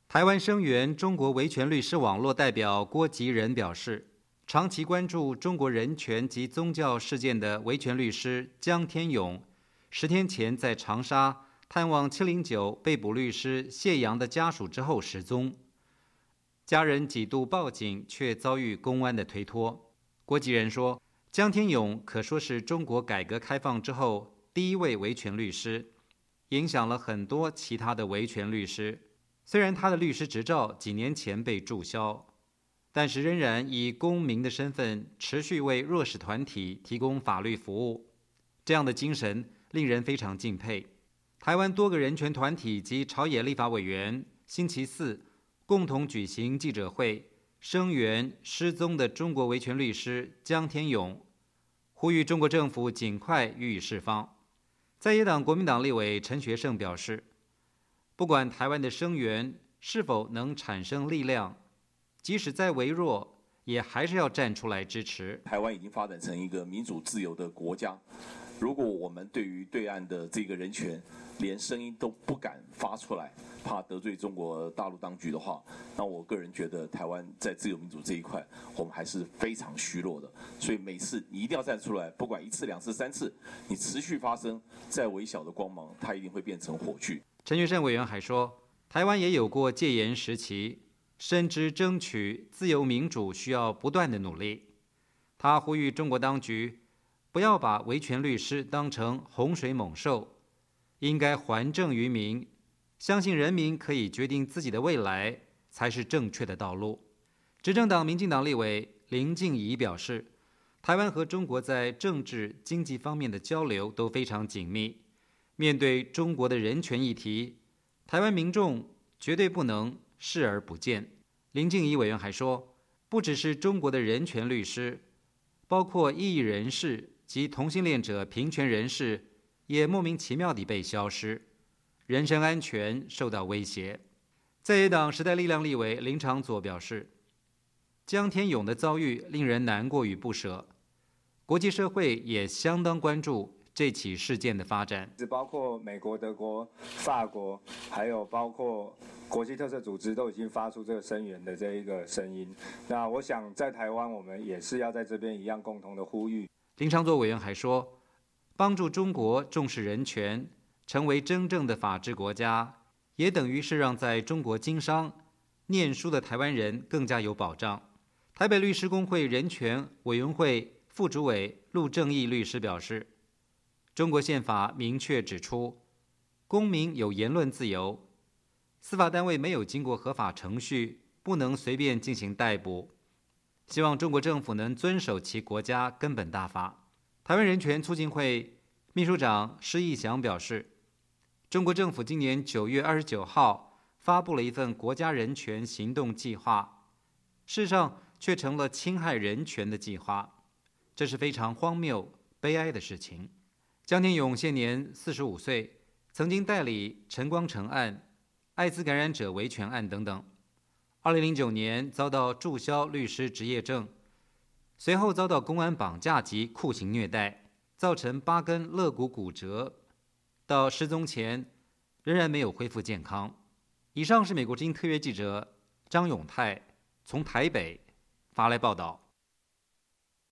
台湾声援中国维权律师网络代表郭吉仁表示，长期关注中国人权及宗教事件的维权律师江天勇，10天前在长沙探望709被捕律师谢阳的家属之后失踪，家人几度报警，却遭遇公安的推脱。郭吉仁说，江天勇可说是中国改革开放之后第一位维权律师，影响了很多其他的维权律师。虽然他的律师执照几年前被注销，但是仍然以公民的身份持续为弱势团体提供法律服务，这样的精神令人非常敬佩。台湾多个人权团体及朝野立法委员星期四共同举行记者会，声援失踪的中国维权律师江天勇，呼吁中国政府尽快予以释放。在野党国民党立委陈学圣表示，不管台湾的声援是否能产生力量，即使再微弱，也还是要站出来支持。 台湾已经发展成一个民主自由的国家，如果我们对于对岸的这个人权连声音都不敢发出来，怕得罪中国大陆当局的话，那我个人觉得台湾在自由民主这一块，我们还是非常虚弱的。所以每次你一定要站出来，不管1次、2次、3次，你持续发声，再微小的光芒，它一定会变成火炬。 陈学圣委员还说，台湾也有过戒严时期，深知争取自由民主需要不断的努力。他呼吁中国当局不要把维权律师当成洪水猛兽，应该还政于民，相信人民可以决定自己的未来才是正确的道路。执政党民进党立委林静怡表示，台湾和中国在政治、经济方面的交流都非常紧密，面对中国的人权议题，台湾民众绝对不能视而不见。林静怡委员还说，不只是中国的人权律师，包括异议人士及同性恋者平权人士也莫名其妙地被消失，人身安全受到威胁。在野党时代力量立委林长佐表示，江天勇的遭遇令人难过与不舍，国际社会也相当关注这起事件的发展。 包括美国、德国、法国，还有包括国际特赦组织都已经发出这个声援的这一个声音。那我想在台湾，我们也是要在这边一样共同的呼吁。 林长佐委员还说，帮助中国重视人权，成为真正的法治国家，也等于是让在中国经商、念书的台湾人更加有保障。台北律师公会人权委员会副主委陆正义律师表示，中国宪法明确指出，公民有言论自由，司法单位没有经过合法程序，不能随便进行逮捕。希望中国政府能遵守其国家根本大法。台湾人权促进会秘书长施义祥表示，中国政府今年9月29号发布了一份国家人权行动计划，事实上却成了侵害人权的计划，这是非常荒谬、悲哀的事情。江天勇现年45岁，曾经代理陈光诚案、艾滋感染者维权案等等。2009年遭到注销律师执业证，随后遭到公安绑架及酷刑虐待，造成8根肋骨骨折，到失踪前仍然没有恢复健康。以上是美国之音特约记者张永泰从台北发来报道。